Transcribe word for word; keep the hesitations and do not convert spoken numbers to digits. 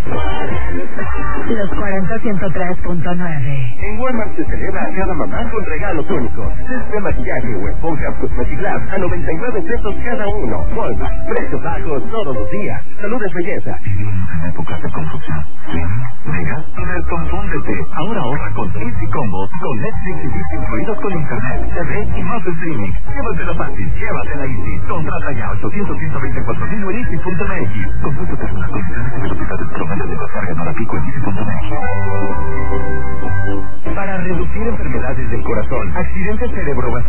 Los cuarenta ciento tres punto nueve. En Walmart se celebra a cada mamá con regalos únicos. Sets de maquillaje o esponjas Cosmetic Lab a noventa y nueve pesos cada uno. Walmart, precios bajos todos los días. Salud es belleza. Vivimos en épocas de confusión. ¿Sí? ¿Mega? Desconfúndete. Ahora ahorra con Easy Combo. Con Netflix y Disney incluidos con internet, T V y más streaming. Llévatelo fácil. Llévatela Easy. Contrata ya ochocientos, ciento veinticuatro mil en easy punto m x. Consulta términos, condiciones y velocidades promedio de descarga no la pico en easy punto m x. Para reducir enfermedades del corazón, accidentes cerebrovasculares